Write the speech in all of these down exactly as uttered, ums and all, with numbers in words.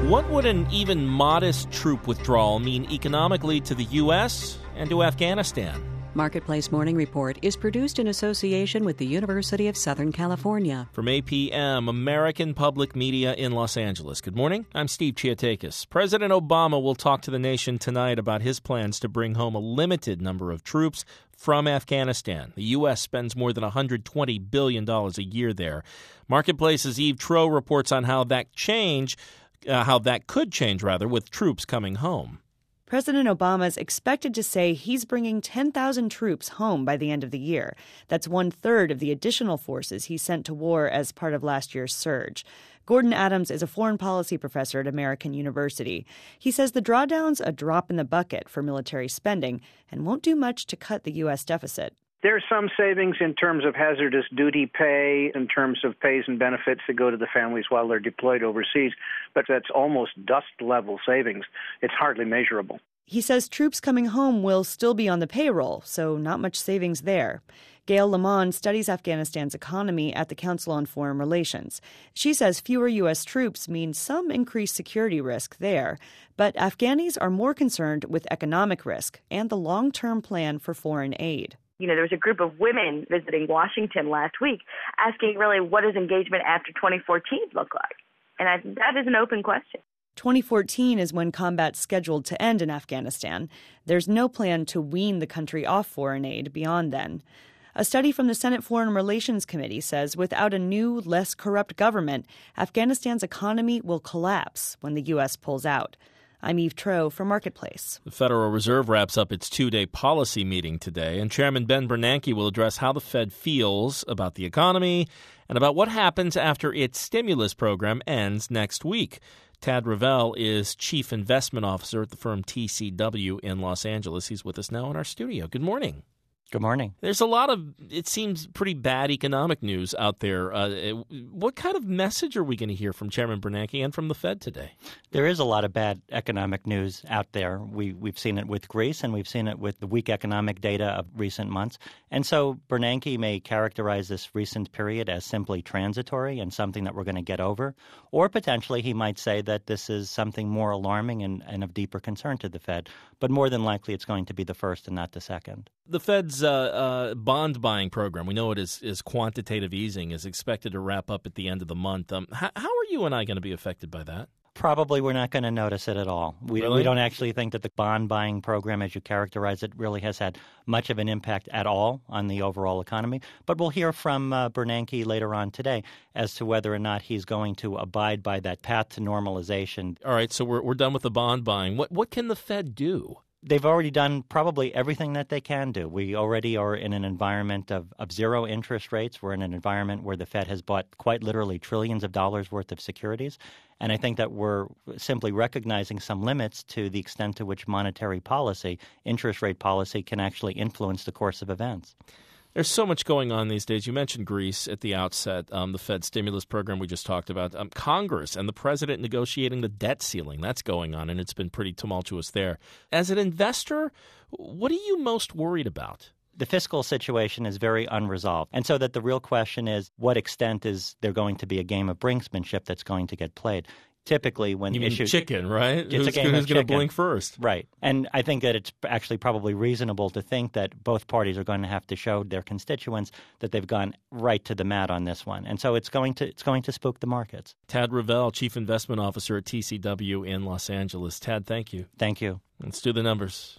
What would an even modest troop withdrawal mean economically to the U S and to Afghanistan? Marketplace Morning Report is produced in association with the University of Southern California. From A P M, American Public Media in Los Angeles. Good morning. I'm Steve Chiatakis. President Obama will talk to the nation tonight about his plans to bring home a limited number of troops from Afghanistan. The U S spends more than one hundred twenty billion dollars a year there. Marketplace's Eve Troeh reports on how that change, uh, how that could change, rather, with troops coming home. President Obama is expected to say he's bringing ten thousand troops home by the end of the year. That's one-third of the additional forces he sent to war as part of last year's surge. Gordon Adams is a foreign policy professor at American University. He says the drawdown's a drop in the bucket for military spending and won't do much to cut the U S deficit. There's some savings in terms of hazardous duty pay, in terms of pays and benefits that go to the families while they're deployed overseas, but that's almost dust-level savings. It's hardly measurable. He says troops coming home will still be on the payroll, so not much savings there. Gail Lamond studies Afghanistan's economy at the Council on Foreign Relations. She says fewer U S troops mean some increased security risk there, but Afghanis are more concerned with economic risk and the long-term plan for foreign aid. You know, there was a group of women visiting Washington last week asking really what does engagement after twenty fourteen look like? And I, that is an open question. twenty fourteen is when combat's scheduled to end in Afghanistan. There's no plan to wean the country off foreign aid beyond then. A study from the Senate Foreign Relations Committee says without a new, less corrupt government, Afghanistan's economy will collapse when the U S pulls out. I'm Eve Troeh for Marketplace. The Federal Reserve wraps up its two-day policy meeting today, and Chairman Ben Bernanke will address how the Fed feels about the economy and about what happens after its stimulus program ends next week. Tad Revell is Chief Investment Officer at the firm T C W in Los Angeles. He's with us now in our studio. Good morning. Good morning. There's a lot of, it seems, pretty bad economic news out there. Uh, what kind of message are we going to hear from Chairman Bernanke and from the Fed today? There is a lot of bad economic news out there. We, we've seen it with Greece, and we've seen it with the weak economic data of recent months. And so Bernanke may characterize this recent period as simply transitory and something that we're going to get over. Or potentially he might say that this is something more alarming and, and of deeper concern to the Fed. But more than likely it's going to be the first and not the second. The Fed's uh, uh, bond buying program, we know it is, is quantitative easing, is expected to wrap up at the end of the month. Um, how, how are you and I going to be affected by that? Probably we're not going to notice it at all. We, really? we don't actually think that the bond buying program, as you characterize it, really has had much of an impact at all on the overall economy. But we'll hear from uh, Bernanke later on today as to whether or not he's going to abide by that path to normalization. All right, so we're we're done with the bond buying. What what can the Fed do? They've already done probably everything that they can do. We already are in an environment of, of zero interest rates. We're in an environment where the Fed has bought quite literally trillions of dollars worth of securities. And I think that we're simply recognizing some limits to the extent to which monetary policy, interest rate policy, can actually influence the course of events. There's so much going on these days. You mentioned Greece at the outset, um, the Fed stimulus program we just talked about. Um, Congress and the president negotiating the debt ceiling. That's going on, and it's been pretty tumultuous there. As an investor, what are you most worried about? The fiscal situation is very unresolved. And so that the real question is, what extent is there going to be a game of brinksmanship that's going to get played? Typically, when you mean issues, chicken, right? It's who's a game who's going to chicken. blink first? Right. And I think that it's actually probably reasonable to think that both parties are going to have to show their constituents that they've gone right to the mat on this one. And so it's going to it's going to spook the markets. Tad Revell, Chief Investment Officer at T C W in Los Angeles. Tad, thank you. Thank you. Let's do the numbers.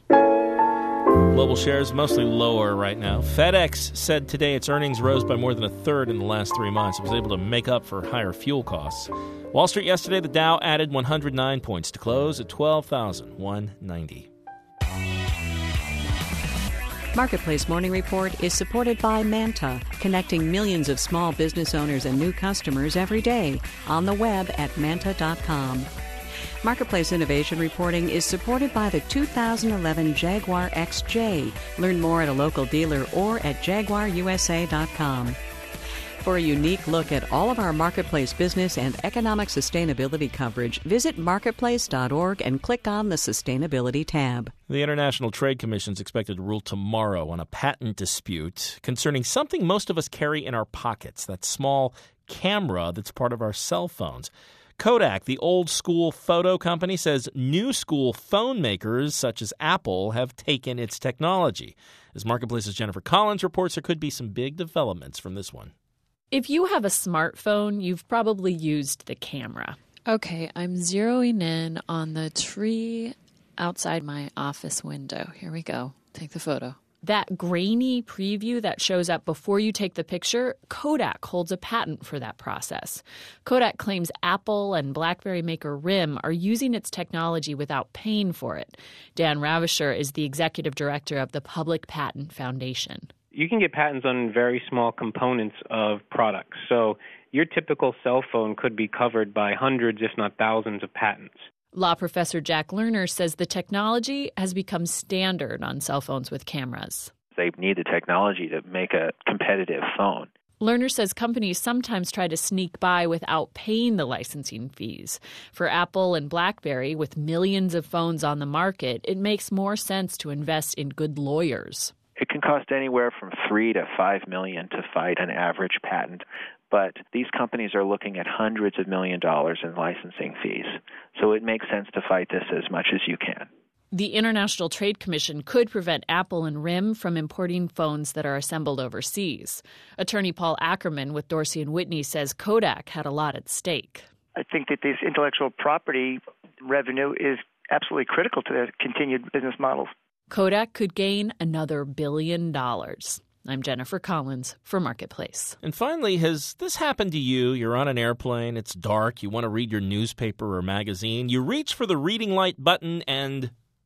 Global shares mostly lower right now. FedEx said today its earnings rose by more than a third in the last three months. It was able to make up for higher fuel costs. Wall Street yesterday, the Dow added one hundred nine points to close at twelve thousand one hundred ninety. Marketplace Morning Report is supported by Manta, connecting millions of small business owners and new customers every day on the web at manta dot com. Marketplace Innovation Reporting is supported by the two thousand eleven Jaguar X J. Learn more at a local dealer or at jaguar u s a dot com. For a unique look at all of our Marketplace business and economic sustainability coverage, visit marketplace dot org and click on the Sustainability tab. The International Trade Commission is expected to rule tomorrow on a patent dispute concerning something most of us carry in our pockets, that small camera that's part of our cell phones. Kodak, the old school photo company, says new school phone makers such as Apple have taken its technology. As Marketplace's Jennifer Collins reports, there could be some big developments from this one. If you have a smartphone, you've probably used the camera. Okay, I'm zeroing in on the tree outside my office window. Here we go. Take the photo. That grainy preview that shows up before you take the picture, Kodak holds a patent for that process. Kodak claims Apple and BlackBerry maker RIM are using its technology without paying for it. Dan Ravisher is the executive director of the Public Patent Foundation. You can get patents on very small components of products. So your typical cell phone could be covered by hundreds, if not thousands, of patents. Law professor Jack Lerner says the technology has become standard on cell phones with cameras. They need the technology to make a competitive phone. Lerner says companies sometimes try to sneak by without paying the licensing fees. For Apple and BlackBerry, with millions of phones on the market, it makes more sense to invest in good lawyers. It can cost anywhere from three to five million to fight an average patent. But these companies are looking at hundreds of million dollars in licensing fees. So it makes sense to fight this as much as you can. The International Trade Commission could prevent Apple and RIM from importing phones that are assembled overseas. Attorney Paul Ackerman with Dorsey and Whitney says Kodak had a lot at stake. I think that this intellectual property revenue is absolutely critical to the continued business models. Kodak could gain another billion dollars. I'm Jennifer Collins for Marketplace. And finally, has this happened to you? You're on an airplane, it's dark, you want to read your newspaper or magazine, you reach for the reading light button and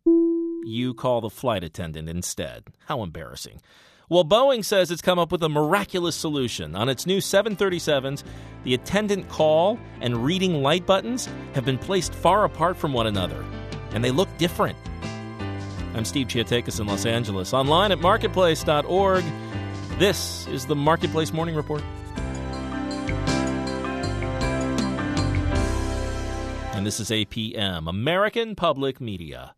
you call the flight attendant instead. How embarrassing. Well, Boeing says it's come up with a miraculous solution. On its new seven thirty-sevens, the attendant call and reading light buttons have been placed far apart from one another, and they look different. I'm Steve Chiatakis in Los Angeles. Online at marketplace dot org. This is the Marketplace Morning Report. And this is A P M, American Public Media.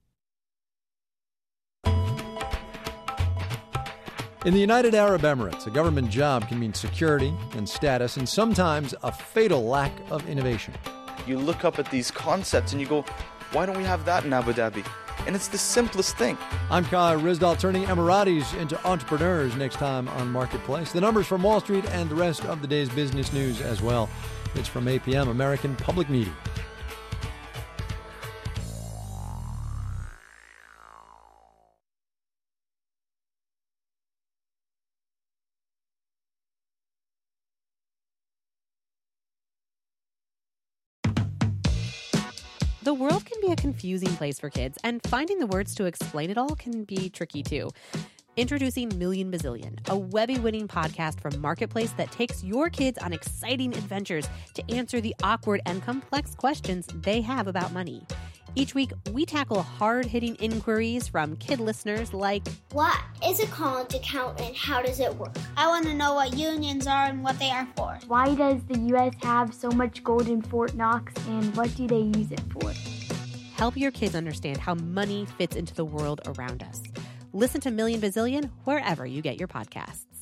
In the United Arab Emirates, a government job can mean security and status and sometimes a fatal lack of innovation. You look up at these concepts and you go, why don't we have that in Abu Dhabi? And it's the simplest thing. I'm Kyle Rizdal, turning Emiratis into entrepreneurs next time on Marketplace. The numbers from Wall Street and the rest of the day's business news as well. It's from A P M, American Public Media. The world can be a confusing place for kids, and finding the words to explain it all can be tricky too. Introducing Million Bazillion, a Webby-winning podcast from Marketplace that takes your kids on exciting adventures to answer the awkward and complex questions they have about money. Each week, we tackle hard-hitting inquiries from kid listeners like, what is a college account and how does it work? I want to know what unions are and what they are for. Why does the U S have so much gold in Fort Knox and what do they use it for? Help your kids understand how money fits into the world around us. Listen to Million Bazillion wherever you get your podcasts.